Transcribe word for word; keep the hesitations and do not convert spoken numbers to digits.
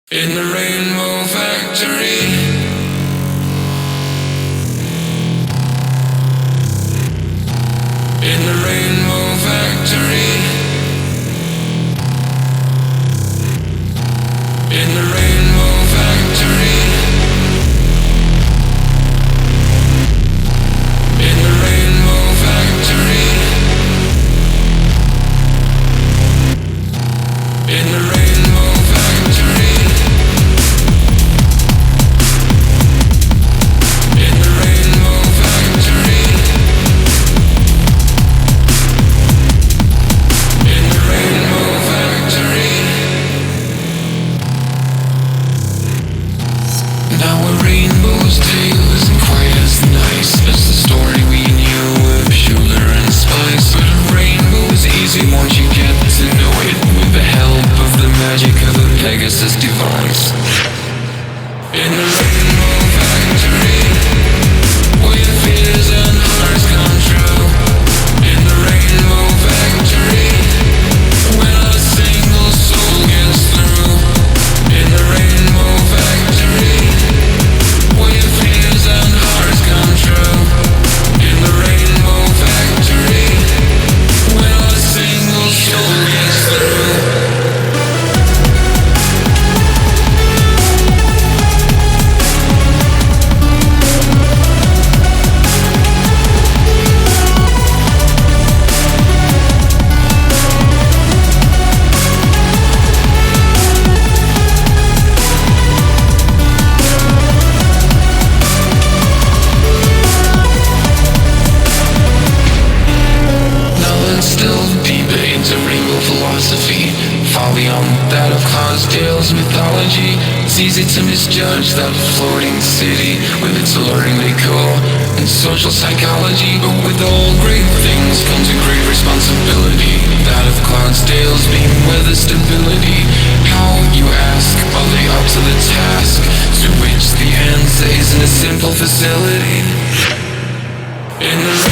In the Rainbow Factory. In the Rainbow Factory. In the Rainbow Factory. In the Rainbow Factory. In the Rainbow Factory. In the Rainbow Factory. In the Rainbow Factory. Now a rainbow's tale isn't quite as nice as the story we knew of sugar and spice. But a rainbow is easy once you get to know it, with the help of the magic of a Pegasus device. In the Rainbow Factory, with fears and hearts come true. In the Rainbow Factory, when a single soul gets through. In the Rainbow Factory, with fears and hearts come true. In the Rainbow Factory, when a single soul gets through. That of Clydesdale's mythology. It's easy to misjudge that floating city with its alluring decor and social psychology. But with all great things comes a great responsibility. That of Clydesdale's being weather stability. How, you ask, are they up to the task? To which the answer is in a simple facility. In the